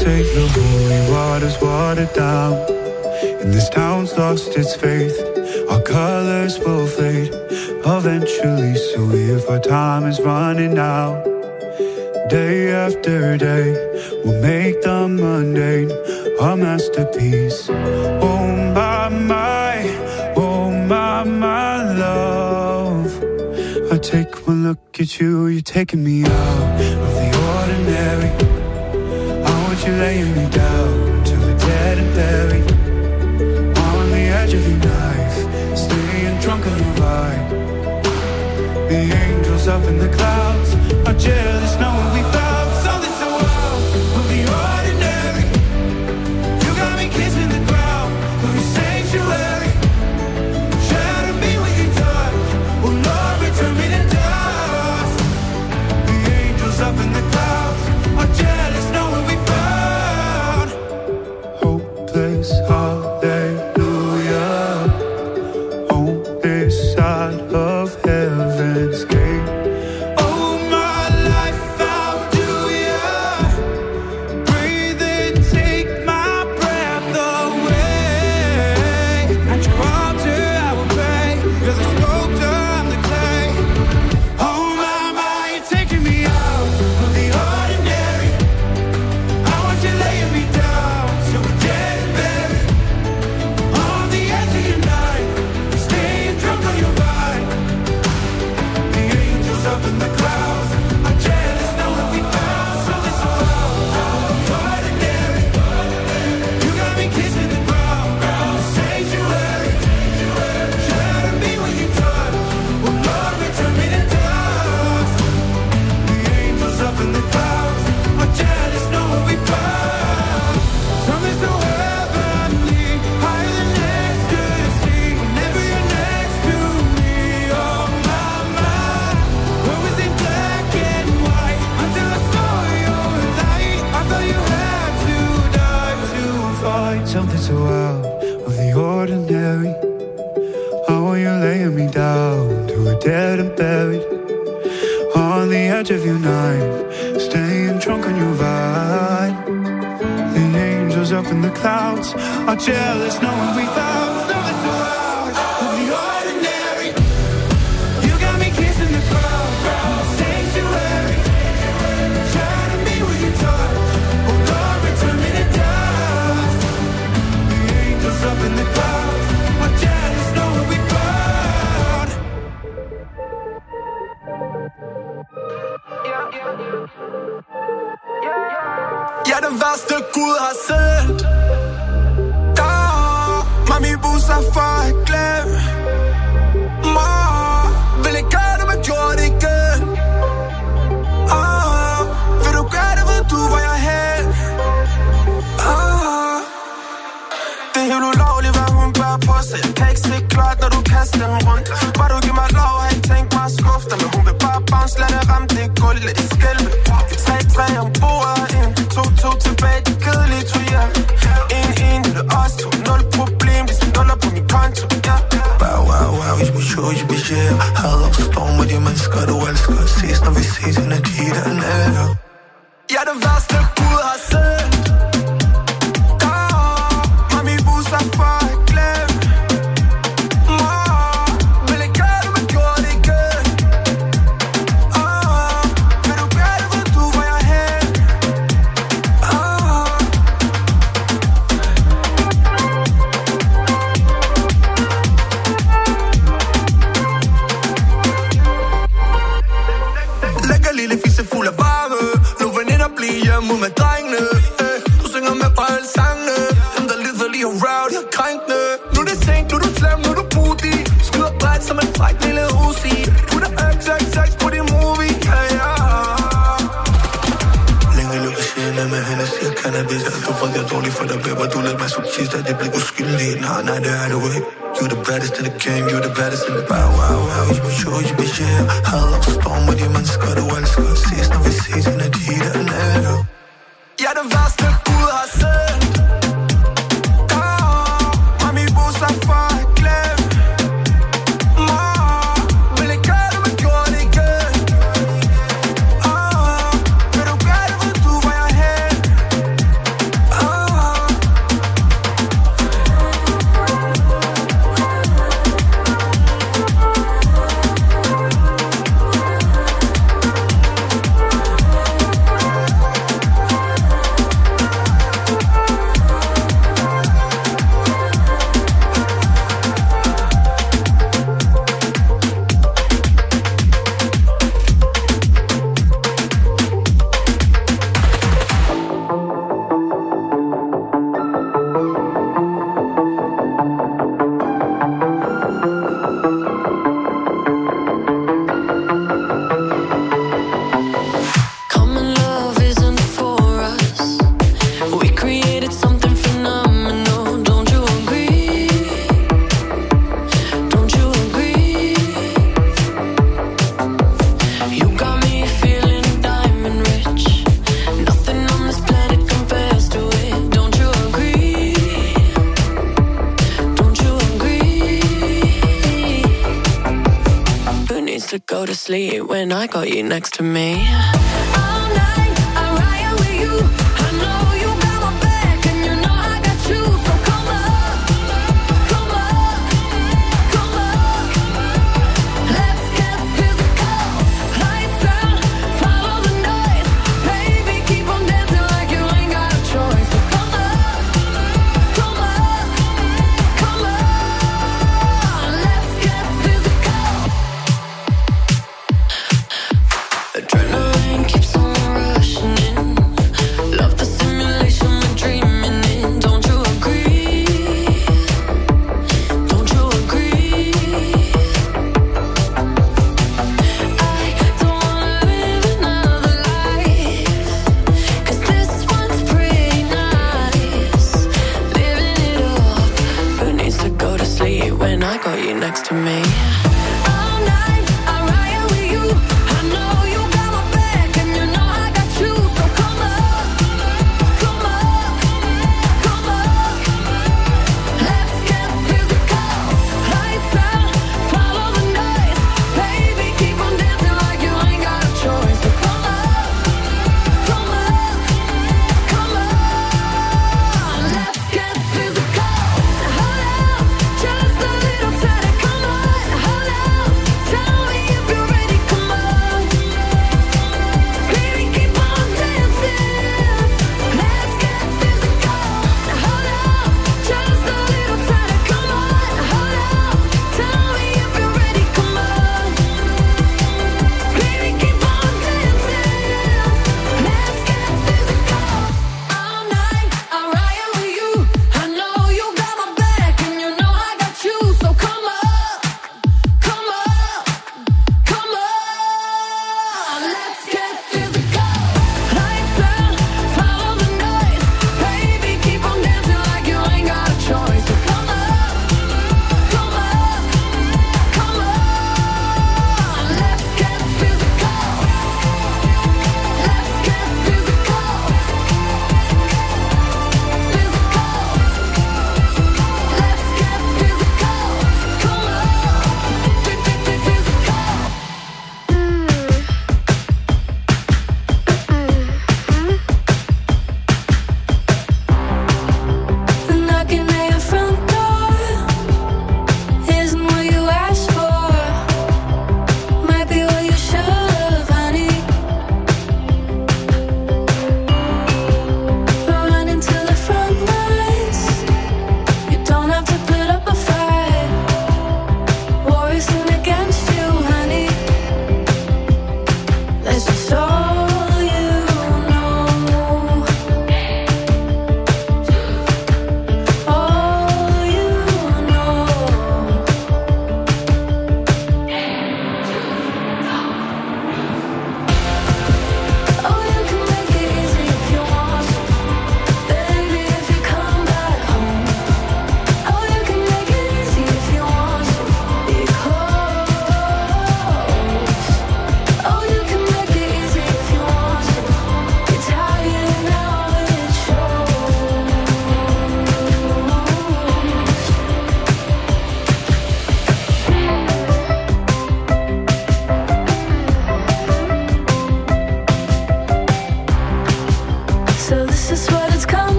say the holy water's watered down, and this town's lost its faith. Our colors will fade eventually, so if our time is running out, day after day, we'll make the mundane our masterpiece. Oh my, my love. I take one look at you, you're taking me out of the ordinary. I want you laying me down to the dead and buried, on the edge of your knife, staying drunk on your ride. The angels up in the clouds are jealous knowing we found something so wild of the ordinary. You got me kissing the ground of your sanctuary. Shatter me with your touch, oh Lord, return me to dust. The angels up in the clouds are jealous knowing we found hopeless hallelujah on this side of heaven's gate. Oh my life, how do ya breathe and take my breath away? At your altar I will pray, you're the sculptor, I'm the clay. Oh my, you're taking me out of the ordinary. I want you laying me down so we're dead and buried, on the edge of your knife, staying drunk on your vine. The angels up in the clouds are jealous knowing we found something so ordinary. You got me kissing the ground, sanctuary. Shatter me when you touch, oh Lord, return me to dust. The angels up in the clouds are jealous knowing we found something so heavenly, higher than ecstasy. Whenever you're next to me, oh my, what was in black and white until I saw your light. I thought you had to die to find something so out of the ordinary. I want you laying me down to a dead and buried, on the edge of your knife, staying drunk on your vine. The angels up in the clouds are jealous knowing we found something so out of the ordinary. You got me kissing the ground, sanctuary. Shatter me with your touch, oh Lord, return me to dust. The angels up in the clouds are jealous knowing we found. Jeg er den værste Gud har sendt. Mami busser for at glemme mig. Vil ikke gøre det, men gjorde det igen. Vil du gøre det, ved du hvor jeg er hen. Det er helt ulovligt, hvad hun bærer på sig. Jeg kan ikke se klart, når du kaster den rundt. Bare du giver mig lov, har ikke tænkt mig at skuffe dig. Men hun vil bare bounce, lad det ramme det gulv, lad det skælve. Vi 3-3 om bordet ind, 2-2 tilbage, det kedelige tog hjem. 1-1, det er os to, 0 problem, hvis vi nuller på min konto, ja. Wow, hvis vi show, jeg bliver share. Hader på storm, og de mennesker, du elsker. Ses, når vi ses, energi, der er nær. Jeg er den værste Gud har sendt. Mami busser for at glemme mig. Vil ikke gøre det, men gjorde det igen. Vil du gøre det, ved du hvor jeg er hen. Lækker lille fisse fuld af varme. Nu veninder bliver hjemme ud med drengene. Du synger med på alle sangene. Dem der lider lige around, jeg er krænkende. Nu er det sent, nu er du slem, nu er du booty. Skyder bredt som en fræk lille Uzi. Putter XXX på din movie, ja. Længe lukker sjældne med hende, siger cannabis. Du får det dårligt for dig, bæber. Du er lidt masochist, og det bliver uskyldig. Nej, det er du ikke. You the baddest in the game, you the baddest in the wow. Hvis vi show, jeg bliver share. Hader på storm, og de mennesker, du elsker. Ses, når vi ses, energi, der er nær. Jeg er den værste Gud har sendt. Mami busser for at glemme mig. Vil ikke gøre det, men gjorde det igen. Vil du gøre det, ved du hvor jeg er hen. go to sleep when I got you next to me. All night, I ride with you. I know you got my back, and you know I got you. So come up, come up, come up. Let's get physical. Lights out, follow the noise. Baby, keep on dancing like you ain't got a choice. So come up, come up, come on. Let's get physical. Adrenaline keeps on rushing in. Love the simulation we're dreaming in. Don't you agree? Don't you agree? I don't wanna live another life, 'cause this one's pretty nice. Living it up. Who needs to go to sleep when I got you next to me? All night, I ride with you. I know you got my back, and you know I got you. So come up, come up, come up. Let's get physical. Lights out, follow the noise. Baby, keep on dancing like you ain't got a choice. So come up, come up, come on. Let's get physical. Hold up, just a little tighter. Come on.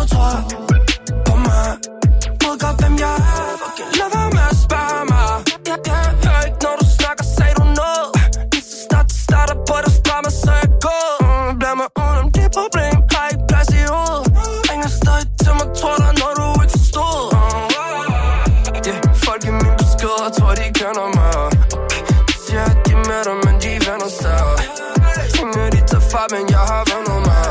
tror på mig. Ved godt, hvem jeg er. Fucking lad være med at spørge mig. Jeg hører ikke, når du snakker, sagde du noget. Lige så snart det starter på dig, spørger mig, så er jeg gået. Blad mig udenom det problem, har ikke plads i hovedet. Ringer stadig til mig, tror der, når du ikke forstod. Folk i min beskeder, tror de kender mig. De siger, at de er med dig, men de vender sig. Tænker de tager fra, men jeg har vendet mig.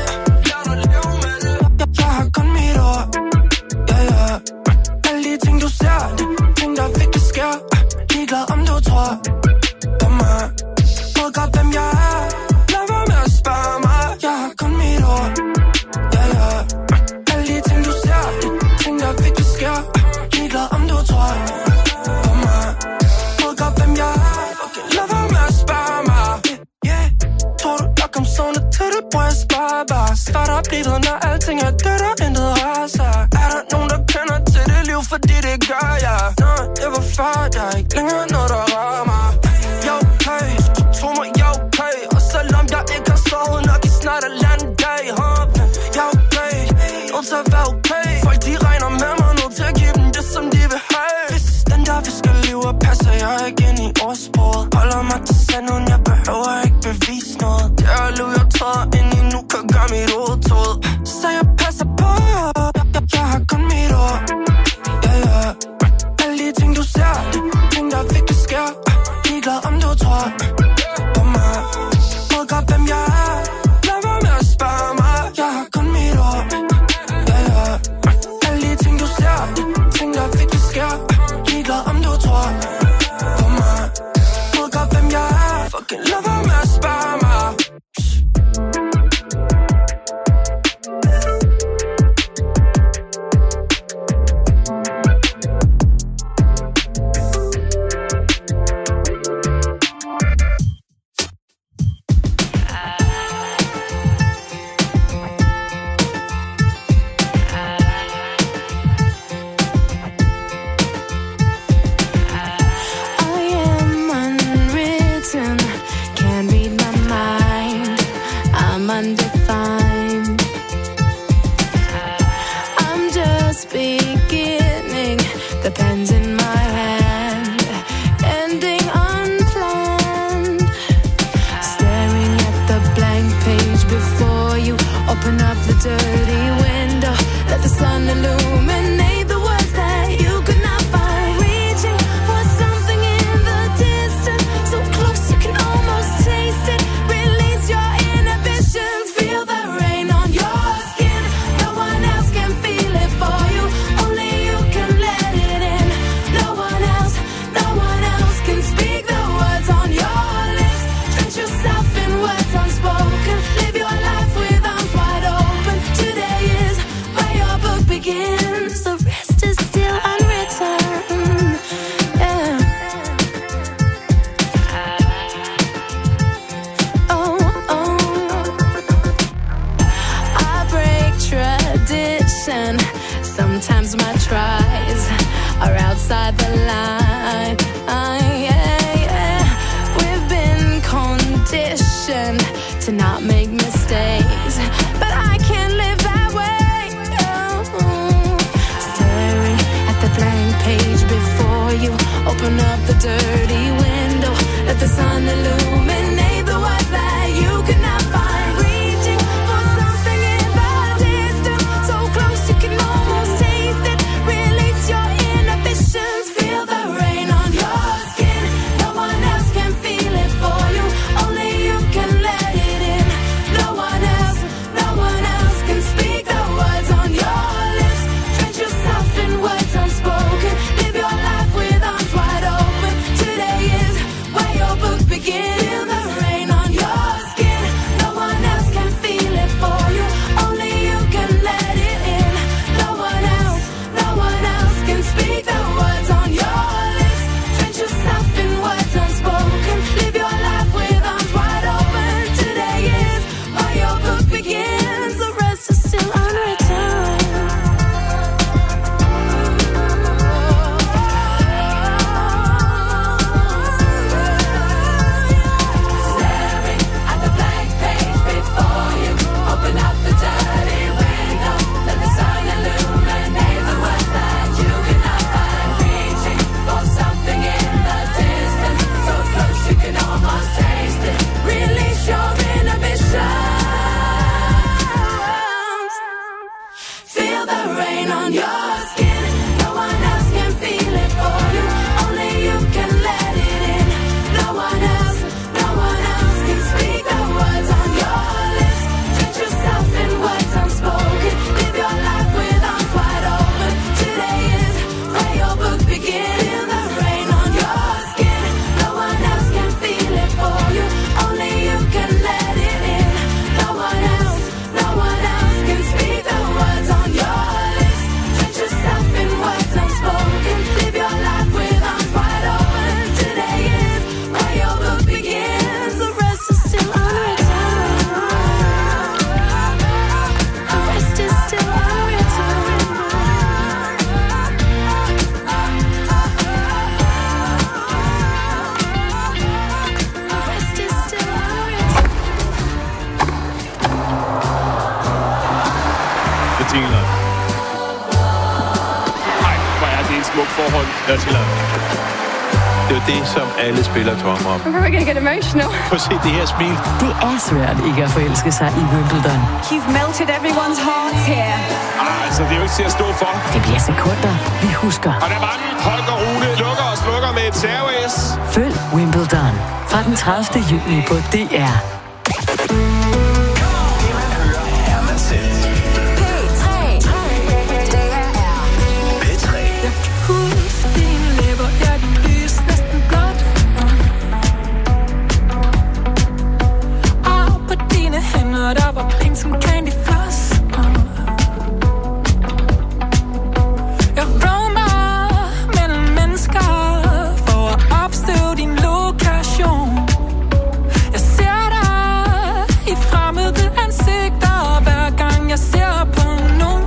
Jeg har kun mit ord. Ja. Alle de ting du ser, de ting der virkelig sker. Ligeglad om du tror på mig. Ved godt hvem jeg er. Lad være med at spørge mig. Jeg har kun mit ord. Ja. Alle de ting du ser, de ting der virkelig sker. Ligeglad om du tror på mig. Ved godt hvem jeg er. Fucking lad være med at spørge mig. Tror du jeg kom sådan til det, hvor jeg sparer bare. Start op livet, når alting er dødt og intet raser. Er der nogen, der kender til det liv, fordi det gør jeg. Nå, det var før, jeg er ikke længere noget, der rører mig. Jeg er okay, tro mig, jeg er okay. Og selvom jeg ikke har sovet nok i snart en anden dag. Jeg er okay, nødt til at være okay. Folk de regner med mig, nødt til at give dem det, som de vil have. Hvis den der vi skal leve, passer jeg ikke ind i ordsproget. Holder mig til sanden, jeg behøver ikke bevise noget. Det er liv, jeg træder ind i nu, kan gøre mit hovedtåd. Så jeg passer på, jeg har kun mit ord. Ja. Alle de ting du ser, de ting der virkelig sker. Ligeglad om du tror på mig. Ved godt hvem jeg er. Lad være med at spørge mig. Jeg har kun mit ord. Ja. Alle de ting du ser, de ting der virkelig sker. Ligeglad om du tror på mig. Ved godt hvem jeg er. Fucking lad være med at spørge mig. Undefined. I'm just beginning. The pen's in my hand, ending unplanned. Staring at the blank page before you. Open up the dirty window. Let the sun illuminate the words that you could not find. Reaching for something in the distance, so close you can almost taste it. Release your inhibitions. Feel the rain on your skin. No one else can feel it for you. Only you can let it in. No one else can speak the words on your lips. Drench yourself in words unspoken. Live your life with arms wide open. Today is where your book begins. The rest is still unwritten. Yeah. I break tradition. Sometimes my tries are outside the line. We've been conditioned to not make mistakes, but I can't live that way. Staring at the blank page before you. Open up the dirty window. Let the sun illuminate the words that you could not find. Reaching for something in the distance, so close you can almost taste it. Release your inhibitions. Feel the rain. on your skin. No one else can feel it for you. Only you can let it in. No one else can speak the words on your lips. Drench yourself in words unspoken. Live your life with arms wide open. Today is where your book begins. Feel the rain on your skin. No one else can feel it for you. Only you can let it in. No one else can speak the words on your lips. Drench yourself in words unspoken. Live your life with arms wide open. Today is where your book begins. The rest is still unwritten. The rest is still unwritten. The rest is still unwritten. Bettina. Nej, hvor er det et smukt forhold. Bettina. Det er jo det, som alle spiller drømmer om. I'm probably gonna get emotional. Prøv at se det her smil. Det er svært ikke at forelske sig i Wimbledon. You've melted everyone's hearts here. Altså, det er jo ikke til at stå for. Det bliver sekunder, vi husker. Og der var den. Holger Rune lukker og slukker med et serve-S. Følg Wimbledon fra den 30. juni på DR. Husk dine læber, ja, de lys næsten blåt. Og på dine hænder, der var pink som candy floss. Jeg roamer mellem mennesker for at opstøve din lokation. Jeg ser dig i fremmede ansigter, hver gang jeg ser på nogen.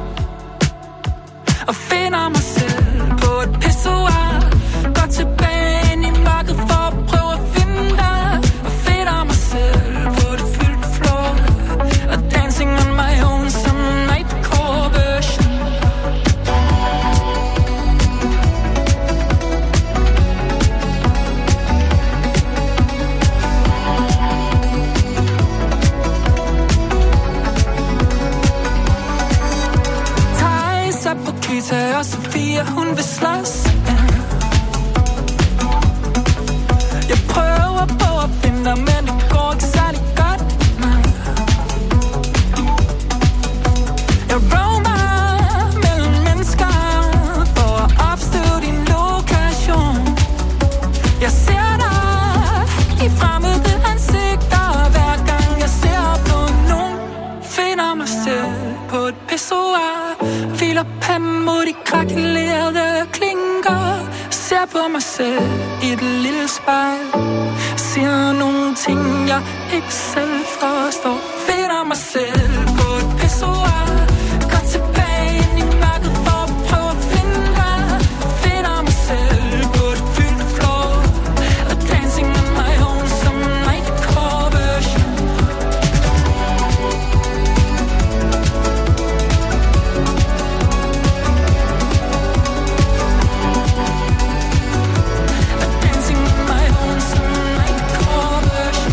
Og finder mig selv på et pissoir. Går tilbage ind i mørket for at prøve at finde dig. Og finder mig selv på det fyldte floor. Og dancing on my own som nightcore version. Thijs er på Kita, og Sofia hun vil slås. Jeg prøver på at finde dig, men det går ikke særlig godt. Nej. Jeg roamer mellem mennesker for at opstøve din lokation. Jeg ser dig i fremmede ansigter, hver gang jeg ser på nogen. Finder mig selv på et pissoir. Hviler panden mod de krakelerede klinker. Ser på mig selv i et lille spejl. Siger nogle ting, jeg ikke selv forstår. Finder mig selv på et pissoir. Går tilbage ind i mørket for at prøve at finde dig. Finder mig selv på et fyldt floor. Og dancing on my own som nightcore version. Dancing on my own some nightcore version.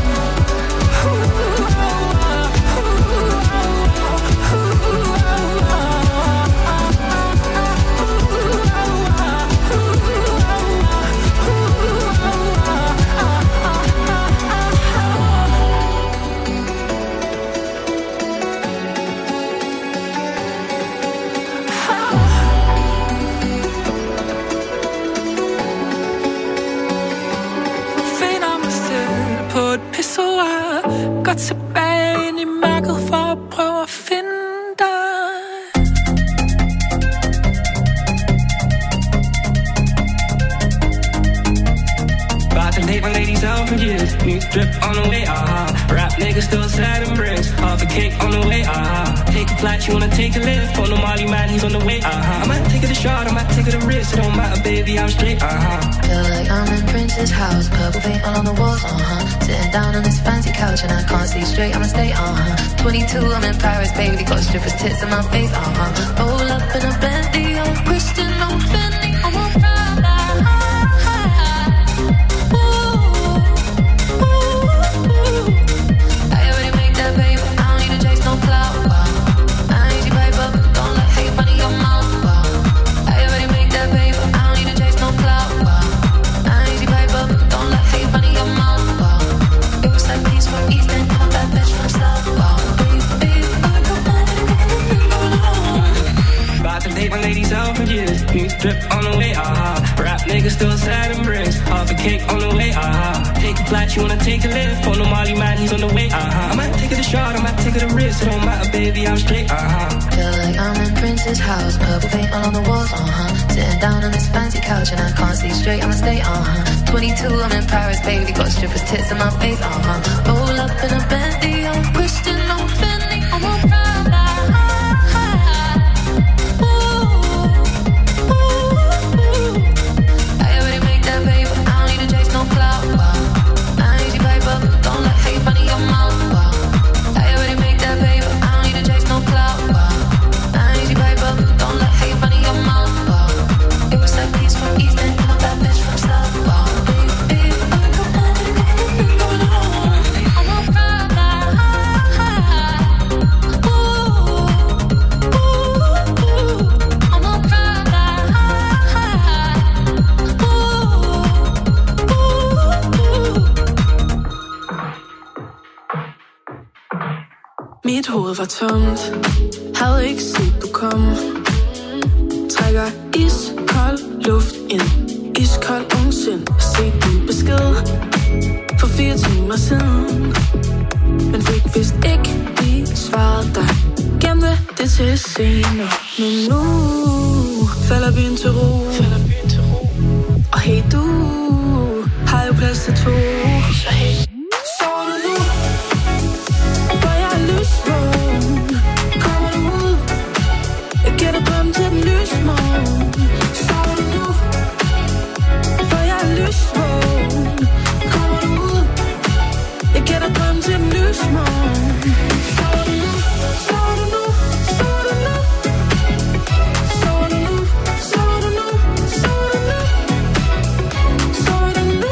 Finder mig selv på et pissoir. Går tilbage ind i mørket for at prøve at finde dig. About to take my ladies out for years. New drip on the way, Rap niggas still sliding bricks. Half a cake on the way, Take a flight, you wanna take a lift. For no Molly man, he's on the way, I might take it a shot, I might take it a risk. It don't matter, baby, I'm straight, Feel like I'm in Prince's house. Purple paint all on the walls, Sitting down on this fancy couch and I can't see straight, I'ma stay, 22, I'm in Paris, baby. Got strippers' tits in my face, Roll up in a Bentley, I'm Christian, I'm Fendi, I'm a Prada. I already made that paper, I don't need to chase no clout. I need you paper, don't let hate funny your mouth. a flight, you wanna take a lift. On the Molly man, he's on the way, I might take it a shot, I might take it a risk. It don't matter, baby, I'm straight, Feel like I'm in Prince's house, purple paint all on the walls, Sitting down on this fancy couch and I can't see straight, I'ma stay, 22, I'm in Paris, baby, got strippers' tits in my face, Roll up in a Bentley, I'm Christian, I'm Fendi, I'm a Prada. I already made that paper, I don't need to chase no clout, I ain't easy paper, don't let hate run in your mouth, I already made that paper, I don't need to chase no clout, I ain't easy paper, don't let hate run in your mouth, it was that piece from East End, I'm that bitch from South, baby, I'm a Prada, I'm a Prada, Mit hoved var tomt, havde ikke set du kom. Trækker iskold luft ind, iskold ungsind. Set din besked for 4 timer siden, men fik vist ikke lige svaret dig. Gemte det til senere, men nu falder byen til ro. Og hey, du har jo plads til 2. Så hey, sover du nu? For jeg er lysvågen. Kommer du ud? Jeg gætter drøm til den lysmorgen. Sover du nu? For jeg er lysvågen. Kommer du ud? Jeg gætter drøm til den lysmorgen. Sover du nu? Sover du nu? Sover du nu? Sover du nu? Sover du nu? Sover du nu? Sover du nu?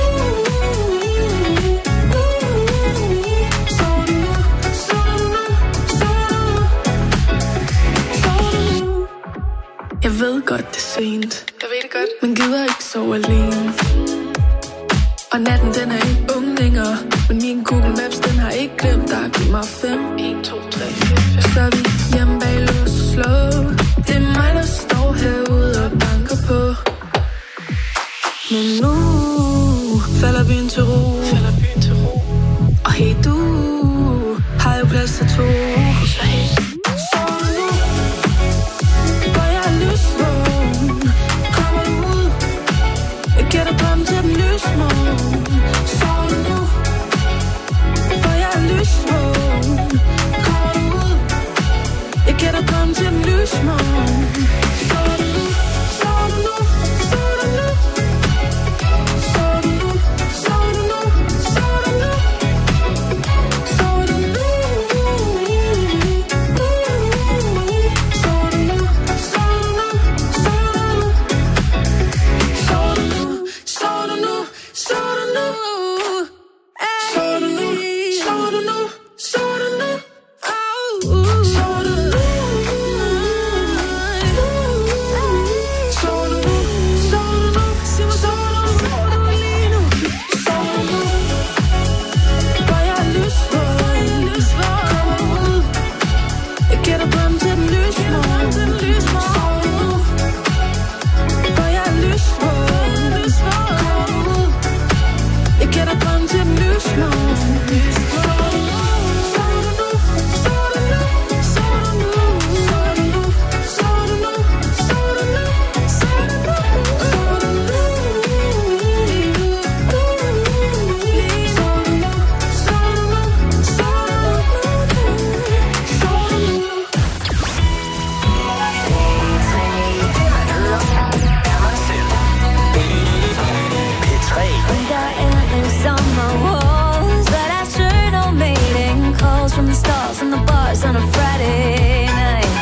Sover du nu? Sover du nu? Sover du nu? Jeg ved godt, det er sent. Jeg ved det godt. Men gider ikke sove alene. Og natten, den er ikke ung længere. Men min Google Maps, den har ikke glemt dig. Giv mig 5, 1, 2, 3, 4, 5. Så er vi hjemme bag lås og slå. Det er mig, der står herude og banker på. Men nu falder byen til ro. Og hey, du har jo plads til 2. Så hey, sover du nu? For jeg er lysvågen. Kommer du ud? Jeg gætter drøm til den lysmorgen. Sover du nu? For jeg er lysvågen. Kommer du ud? Jeg gætter drøm til den lysmorgen. Sover du nu? Sover du nu? Sover du nu? Sover du nu? Sover du nu? Sover du nu? Sover du nu? Sover du nu? Sover du nu? Sover du nu? Sover du nu? Sover du nu? Sover du nu? Sover du nu? Sover du nu? Sover du nu? Sover du nu? Sover du nu? Sig mig, sover du lige nu? Sover du nu? For jeg er lysvågen. Kommer du ud? Jeg gætter drøm til den lysmorgen. Sover du nu? For jeg er lysvågen. Kommer du ud? Jeg gætter drøm til den lysmorgen. Sover du nu? Sover du nu? Sover du nu? Sover du nu? Sover du nu? Sover du nu? Sover du nu? Sover du nu? Sover du nu? Sover du nu? Sover du nu? Sover du nu? Under endless on my walls, but I sure don't mating calls from the stars and the bars on a Friday night.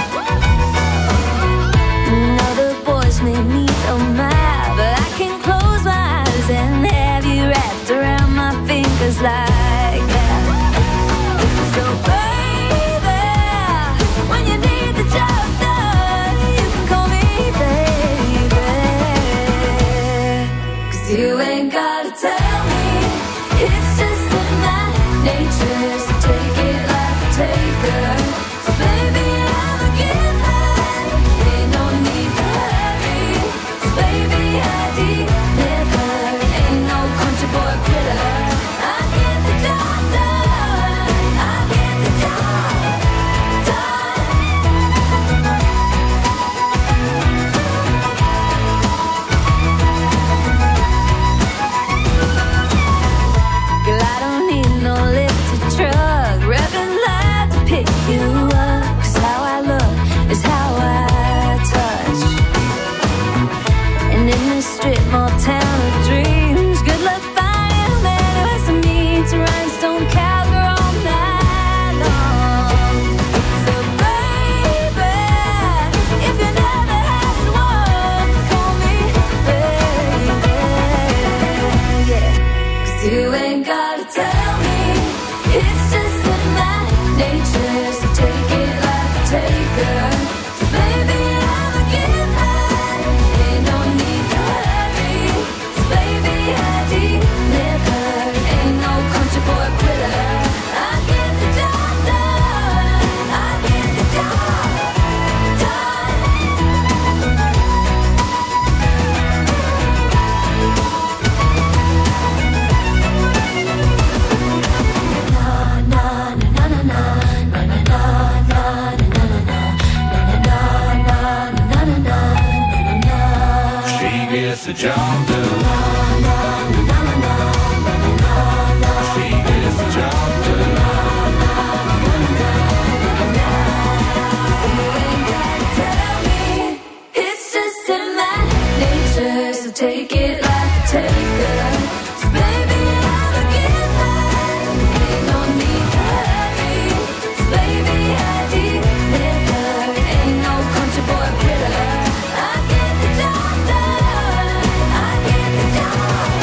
Now the boys made me so mad, but I can close my eyes and have you wrapped around my fingers like that. So baby, when you need the job done, you can call me baby. 'Cause you ain't gotta tell me, it's just in my nature, so take it like a taker. So baby, I'm a giver, ain't no need to hurry. So baby, I deliver, ain't no country boy critter. I gets the job done. She gets the job done. Take it like a taker. So baby, I'm a giver. Ain't no need to hurry. So baby, I deliver. Ain't no country boy quitter. I get the job done. I get the job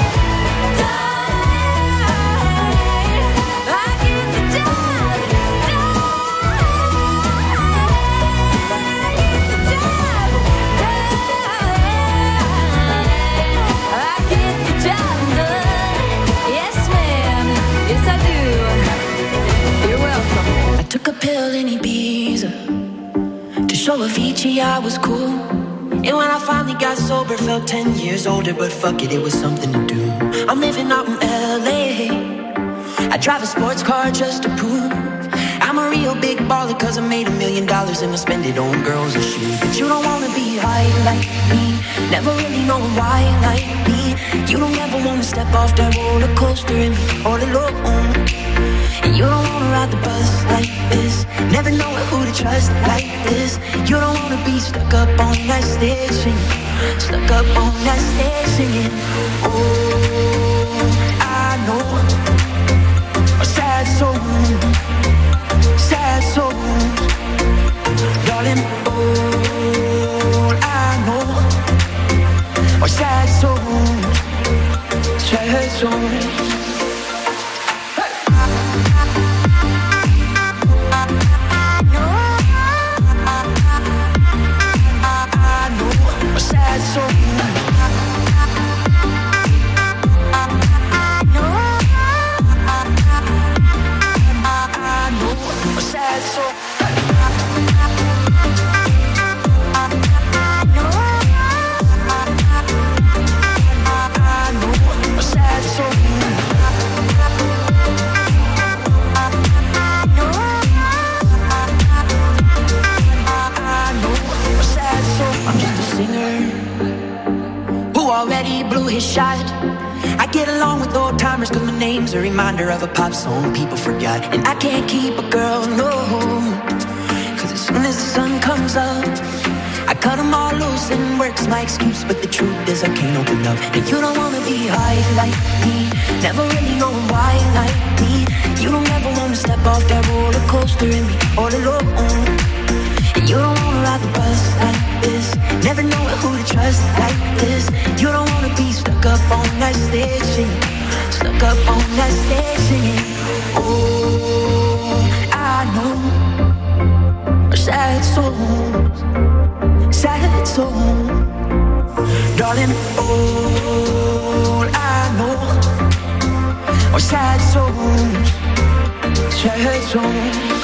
done. I get the job done. I get the job done. Took a pill in Ibiza to show Avicii I was cool. And when I finally got sober, felt 10 years older. But fuck it, it was something to do. I'm living out in LA. I drive a sports car just to prove I'm a real big baller, cause I made $1 million and I spend it on girls and shoes. But you don't wanna be high like me, never really know why like me. You don't ever wanna step off that roller coaster and be all alone. And you don't wanna ride the bus like this, never know who to trust like this. You don't wanna be stuck up on that stage singing, stuck up on that stage singing. Oh, I know a sad soul, sad soul, darling. All I know are sad souls, sad souls. Shot. I get along with old timers cause my name's a reminder of a pop song people forgot. And I can't keep a girl, no, cause as soon as the sun comes up I cut them all loose and work's my excuse. But the truth is I can't open up. And you don't wanna be high like me, never really know why like me. You don't ever wanna step off that roller coaster and be all alone. And you don't wanna ride the bus like this, never know who to trust like this. You don't wanna be stuck up on that stage singing, stuck up on that stage singing. Oh, I know sad souls, sad souls, darling. All I know are sad souls, sad souls.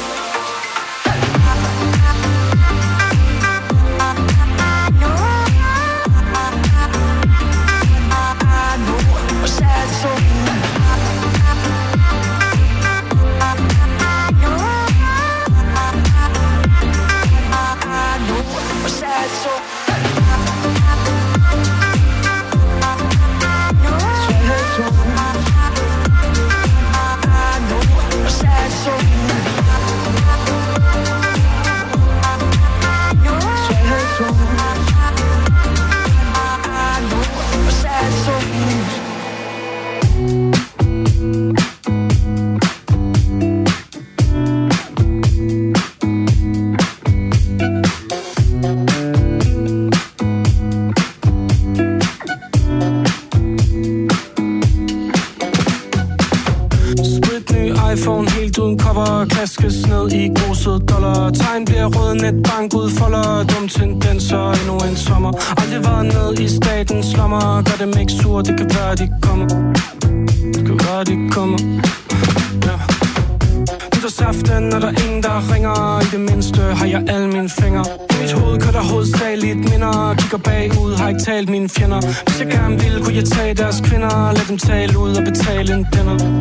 Kaskes ned i gruset dollar. Tegn bliver rød, netbank udfolder. Dum tendenser, endnu en sommer. Aldrig været ned i statens lommer. Gør dem ikke sur, det kan være de kommer. Det kan være de kommer. Ja. Nytårsaften er der ingen der ringer. I det mindste har jeg alle mine fingre. I mit hoved kører der hovedsageligt minder. Kigger bagud, har ikke talt mine fjender. Hvis jeg gerne ville, kunne jeg tage deres kvinder. Lad dem tale ud og betale en dinner.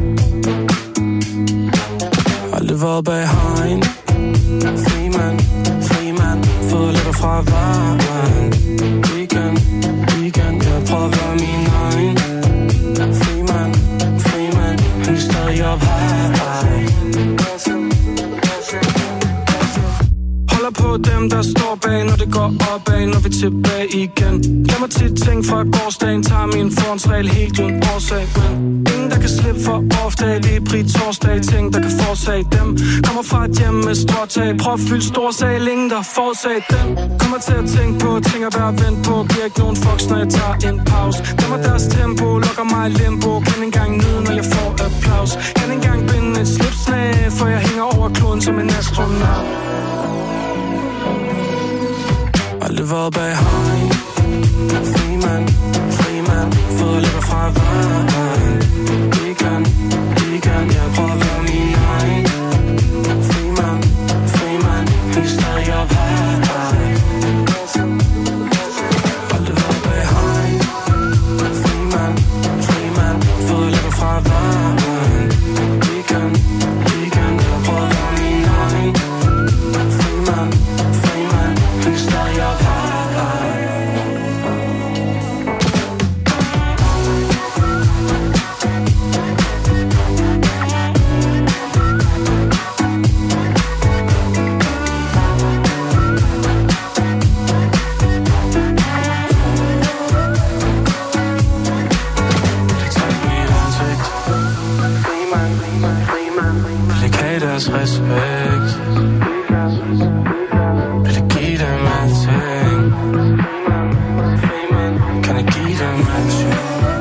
Aldrig været bag hegn. Fri mand, fået lidt fra vejen. Weekend, af, når det går opad, når vi er tilbage igen. Glemmer tit ting fra gårsdagen, tager min forhåndsregel helt uden årsag. Men ingen, der kan slippe for ofte, lige pri torsdag, ting, der kan forårsage dem. Kommer fra et hjem med stråtag, prøv at fylde stor sag, ingen, der forårsag dem. Kommer til at tænke på ting at være vendt på, giver ikke nogen fucks, når jeg tager en pause. Glemmer deres tempo, lukker mig i limbo, kan ikke engang nyde, når jeg får applaus. Kan ikke engang binde et slipslag, for jeg hænger over kloden som en astronaut. Aldrig været bag hegn. Frimand, frimand, fået lidt fra vejen. Igen, jeg prøver at være min egen. Frimand, frimand, vi er stadig op her. Aldrig været bag hegn. Frimand, frimand, fået lidt fra vejen. Igen, jeg prøver at være min egen. Frimand, frimand, vi er stadig op her. Respekt. Vil jeg give dem alting? Kan jeg give dem alting?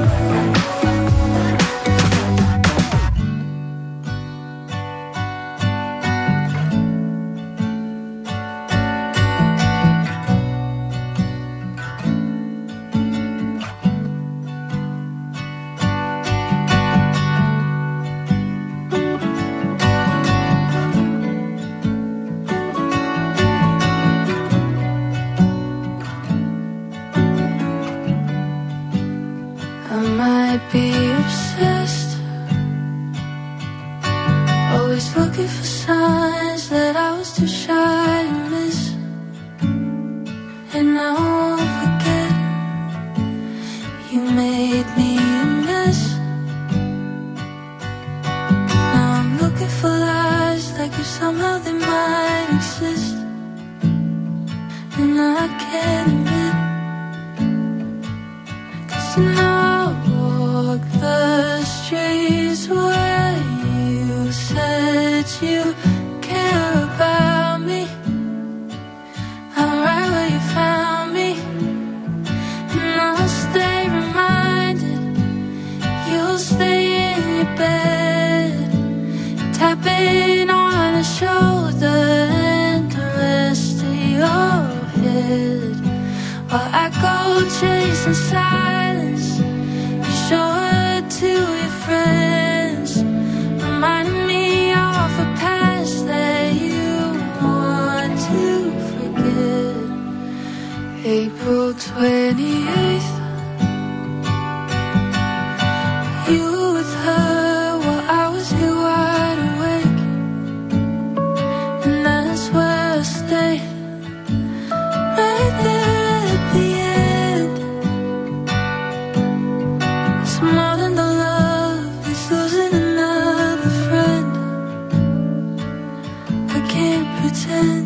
April 28th, you with her while I was here wide awake, and that's where I stayed, right there at the end. It's more than the love, it's losing another friend. I can't pretend.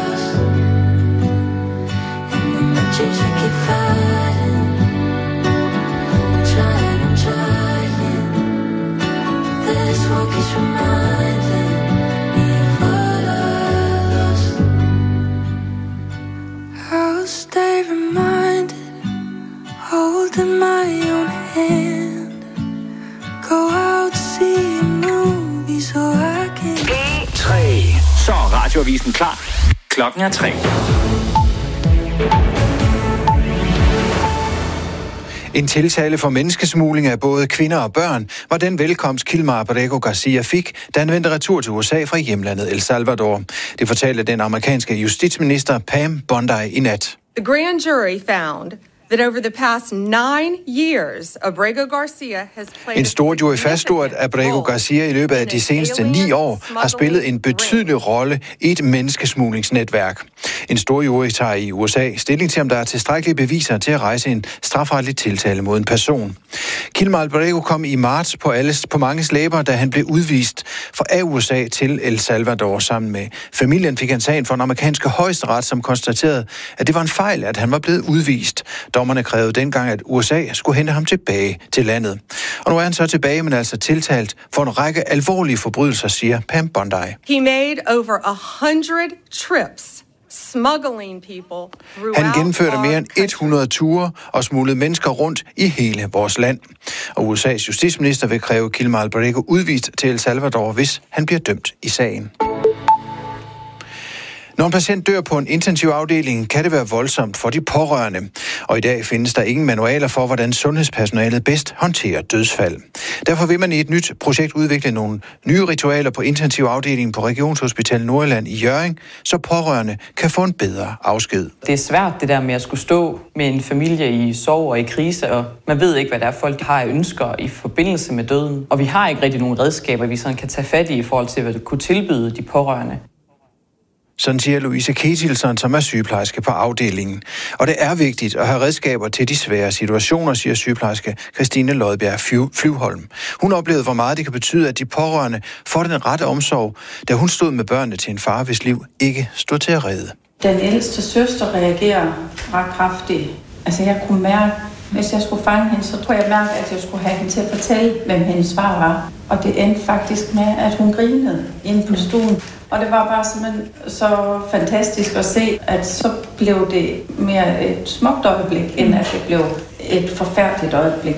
Dreams I keep fighting. my own hand. Go out, see a movie so I can. 3. Så er radioavisen klar. Klokken er 3. En tiltale for menneskesmugling af både kvinder og børn var den velkomst Kilmar Borrego Garcia fik, da han vendte retur til USA fra hjemlandet El Salvador. Det fortalte den amerikanske justitsminister Pam Bondi i nat. The grand jury found that over the past 9 years, Abrego Garcia has played en stor jury fastslog, at Abrego Garcia i løbet af de seneste 9 år har spillet en betydelig rolle i et menneskesmuglingsnetværk. En stor jury tager i USA stilling til, om der er tilstrækkelige beviser til at rejse en strafretlig tiltale mod en person. Kilmar Abrego kom i marts på manges læber, da han blev udvist fra USA til El Salvador. Sammen med familien fik han sagen for en amerikanske højesteret, som konstaterede, at det var en fejl, at han var blevet udvist. Dommerne krævede dengang, at USA skulle hente ham tilbage til landet. Og nu er han så tilbage, men altså tiltalt for en række alvorlige forbrydelser, siger Pam Bondi. He made over 100 trips smuggling people throughout. Han gennemførte mere end 100 ture og smuglede mennesker rundt i hele vores land. Og USA's justitsminister vil kræve Kilmar Abrego udvist til El Salvador, hvis han bliver dømt i sagen. Når en patient dør på en intensivafdeling, kan det være voldsomt for de pårørende. Og i dag findes der ingen manualer for, hvordan sundhedspersonalet bedst håndterer dødsfald. Derfor vil man i et nyt projekt udvikle nogle nye ritualer på intensivafdelingen på Regionshospital Nordjylland i Hjørring, så pårørende kan få en bedre afsked. Det er svært det der med at skulle stå med en familie i sorg og i krise, og man ved ikke, hvad der er folk har af ønsker i forbindelse med døden. Og vi har ikke rigtig nogen redskaber, vi sådan kan tage fat i forhold til, hvad det kunne tilbyde de pårørende. Sådan siger Louise Ketilsson, som er sygeplejerske på afdelingen. Og det er vigtigt at have redskaber til de svære situationer, siger sygeplejerske Christine Lodbjerg Flyvholm. Hun oplevede, hvor meget det kan betyde, at de pårørende får den rette omsorg, da hun stod med børnene til en far, hvis liv ikke stod til at redde. Den ældste søster reagerer ret kraftigt. Altså jeg kunne mærke, hvis jeg skulle fange hende, så tror jeg mærke, at jeg skulle have hende til at fortælle, hvem hendes far var. Og det endte faktisk med, at hun grinede inde på stuen. Og det var bare simpelthen så fantastisk at se, at så blev det mere et smukt øjeblik, end at det blev et forfærdeligt øjeblik.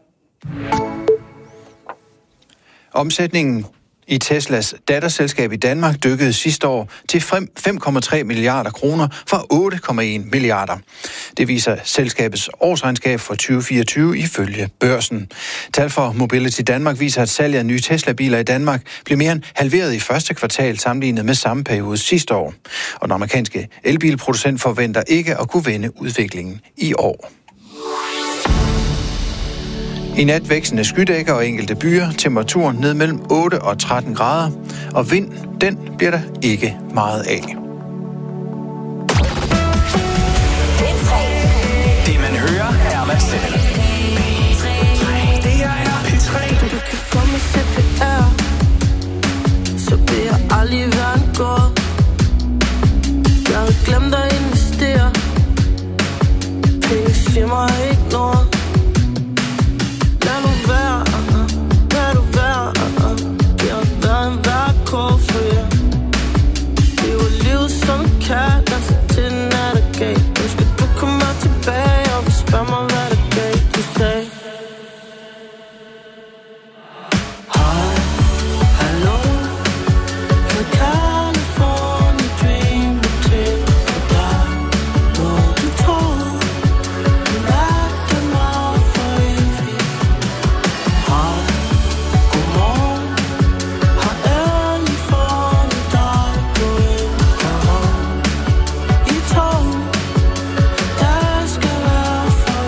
Omsætningen i Teslas datterselskab i Danmark dykkede sidste år til 5,3 milliarder kroner fra 8,1 milliarder. Det viser selskabets årsregnskab for 2024 ifølge børsen. Tal fra Mobility Danmark viser, at salget af nye Tesla-biler i Danmark blev mere end halveret i første kvartal sammenlignet med samme periode sidste år. Og den amerikanske elbilproducent forventer ikke at kunne vende udviklingen i år. I nat vækstende skydækker og enkelte byer, temperaturen ned mellem 8 og 13 grader, og vind, den bliver der ikke meget af. Det man hører er man selv. Det her er P3. Du kan få mig CPR, så vil jeg aldrig være en gård. Jeg har glemt at investere. Penge siger mig ikke noget. Lad nu være, lad du være. Det har været en værkår for jer. Det var livet som en kat, danser til den nattergale. Ønsker du kommer tilbage, og vil spørge mig, hvad der gav. Du sagde hej, hallo. Jeg kan få en dream til dig. Når du tror, du lærte mig for evigt. Hej, godmorgen. Har endelig fundet dig på en perron. I tog, der skal være for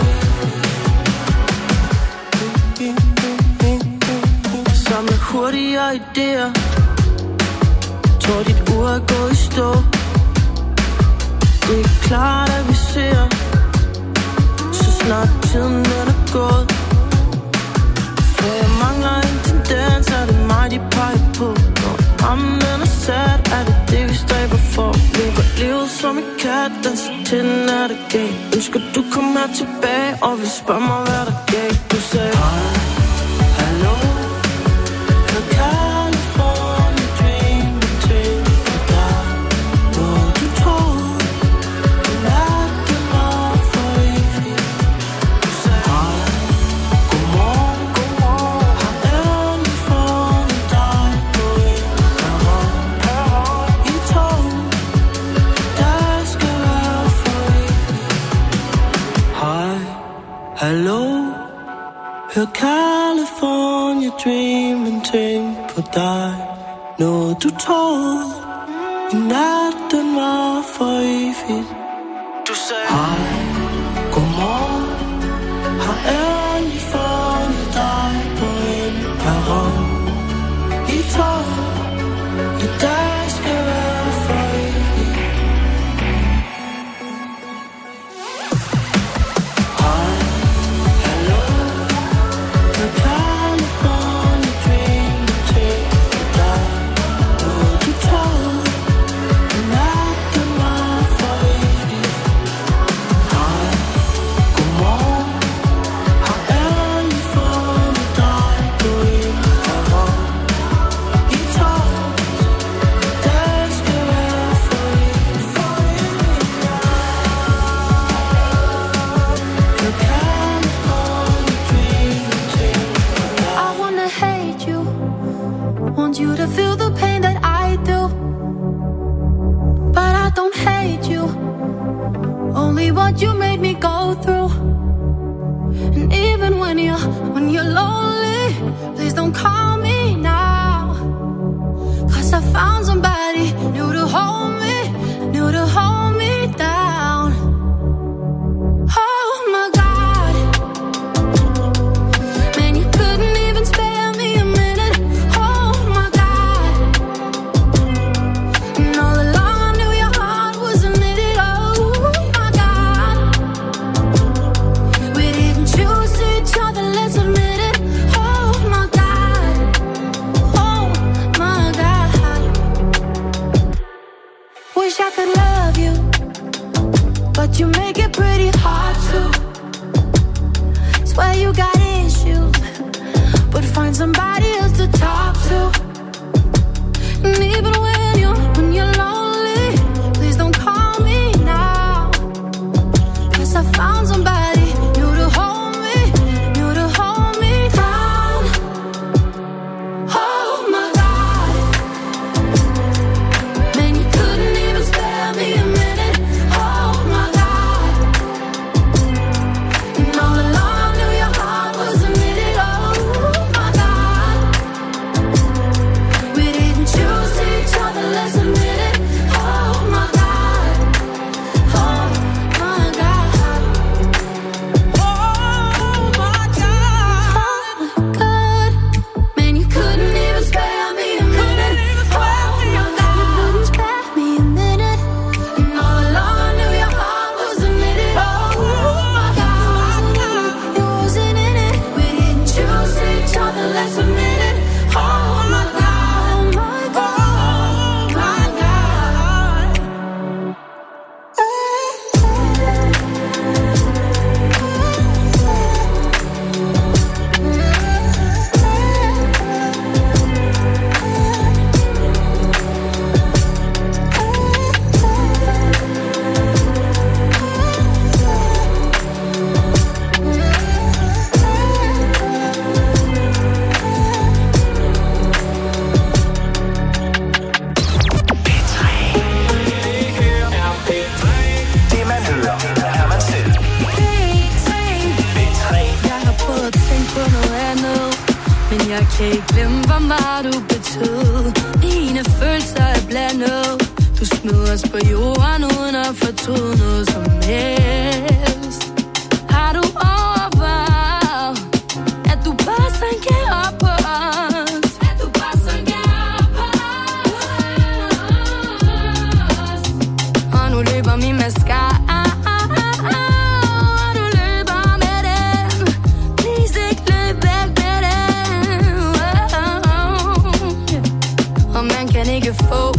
evigt. Samle hurtigere idéer. Tror dit ur er gået i stå. Det er klart, at vi ser, så snart tiden er gået. For jeg mangler en tendens, er det mig, de peger på. Når rammen er sat, er det det, vi stræber for. Lever livet som en kat, danser til den nattergale. Ønsker du kommer tilbage, og vil spørge mig, hvad der gav. Du sagde hej, hallo. Jeg kan få en dream til dig. Hvor du tror, du lærte mig for evigt. Du sagde hej, Hallo, hør California Dreamin', tænk på dig. Noget du troede i natten var for evigt. Du sagde hej, godmorgen. Har endelig fundet dig på en perron. I tåret, i dag skal være for evigt. Hej, hallo, hør California Dreamin', tænk på dig. Noget du troede i natten var for evigt. Hej, godmorgen. Har endelig fundet dig på en perron. I tåret, der skal være for evigt, for evigt. Hør California Dreamin', tænk på dig. I wanna hate you, want you to feel the pain that I do. But I don't hate you, only what you made me go through. And even when you're lonely, please don't call me now. 'Cause I found somebody new to hold me down. Oh my God, man, you couldn't even spare me a minute. Oh my God, and all along I knew your heart wasn't in it. Oh my God, we didn't choose each other, let's admit it. Oh my God, oh my God. Wish I could love you, but you make it pretty hard to. Swear you got issues, but find somebody else to talk to. And even when you're lonely, please don't call me now. 'Cause I found somebody new to hold me down. Oh my God, man, you couldn't even spare me a minute. Oh my God, and all along I knew your heart wasn't in it. Oh my God, we didn't choose each other, let's admit it. Oh my God, oh my God, oh my God, man, you couldn't even spare me a minute. Oh my God, you couldn't spare me a minute. And all along I knew your heart wasn't in it. Oh my God, it wasn't in it. We didn't choose each other, let's admit it. Oh my God, oh my God, my God. Det man hører, er man selv. Jeg har prøvet at tænke på noget andet, men jeg kan ikke glemme, hvor meget du betød. Dine følelser er blandet. Du smed os på jorden uden at fortryde noget som helst. Har du overvejet, at du bare sanker op på os? At du bare sanker op på os? Og nu løber min mascara. Og du løber med den. Please ikke løb væk med den. Og man kan ikke få